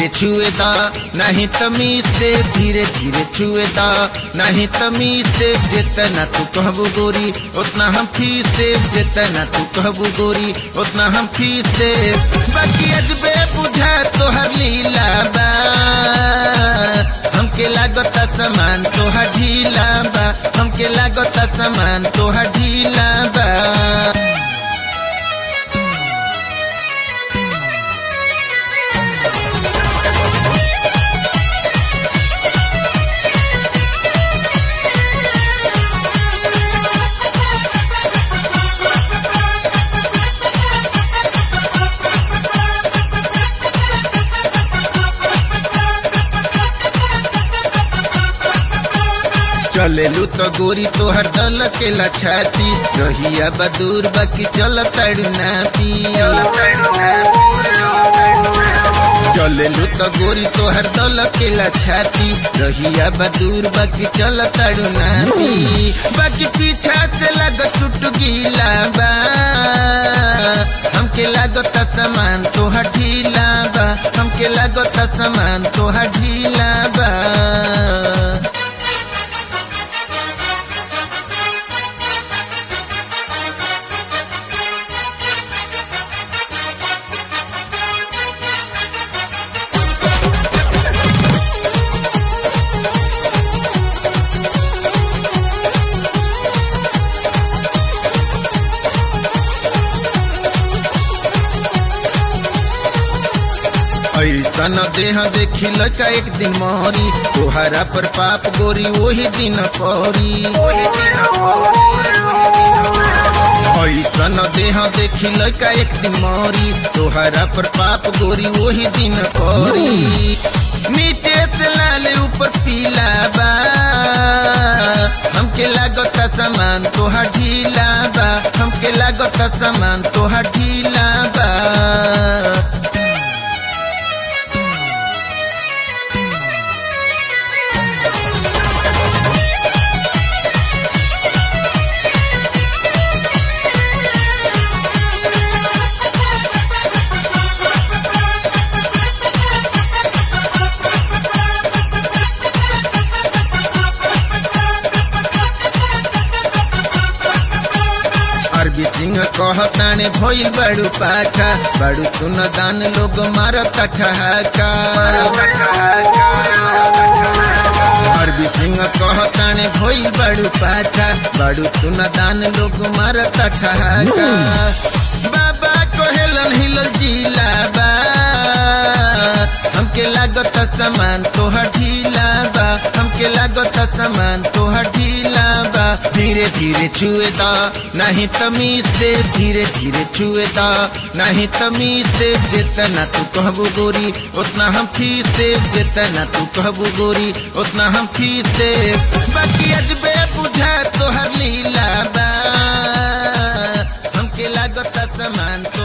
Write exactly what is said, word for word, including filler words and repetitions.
छुएदा नहीं तमीज से, धीरे धीरे छुएदा नहीं तमीज से। जितना तू कहबू गोरी उतना हम फीस से, जितना तू कहबू गोरी उतना हम फीस से। बाकी अजबे बुझा तोहर लीला बा, हमके लागता समान तोहर ढीला बा, हमके लागता समान तोहर ढीला बा। चलेलू तो गोरी तोहर दल के लछाती, रहिया बदूर बाकी चल तड़ू ना पी। चलेलू तो गोरी तोहर दल के लछाती, रहिया बदूर बाकी चल तड़ू ना पी। बाकी पीछा से लागत सुट गीला बा, हमके लागता समान तोहर ढीला बा, हमके लागता समान तोहर ढीला बा। ऐसा न देह देखी लड़का एक दिन मोरी, तोहरा पर पाप गोरी वही दिन पौरी। ऐसा न देह देखी लड़का एक दिन मोरी, तोहरा पर पाप गोरी वही दिन पौरी। नीचे से लाल ऊपर पीला बा, हमके लागता समान तोहर ढीला बा, हमके लागता समान तोहर ढीला बा। आरबी सिंह कहताने भइल बड़ू पाठा, बड़ू तुन दान लोग मारता ठहाका। आरबी सिंह कहताने भइल बड़ू पाठा, बड़ू तुन दान लोग मारता ठहाका। बाबा कहेलन हिलल जिला बा, हमके लागता समान तोहर ढीला बा, हमके लागता समान तोहर ढीला बा। धीरे धीरे छुएदा नहीं तमीज से, धीरे धीरे छुएदा नहीं तमीज से। जितना तू कहबू गोरी उतना हम फीस से, जितना तू कहबू गोरी उतना हम फीस से। बाकी अजबे बुझा तोहर लीला बा, हमके लागता समान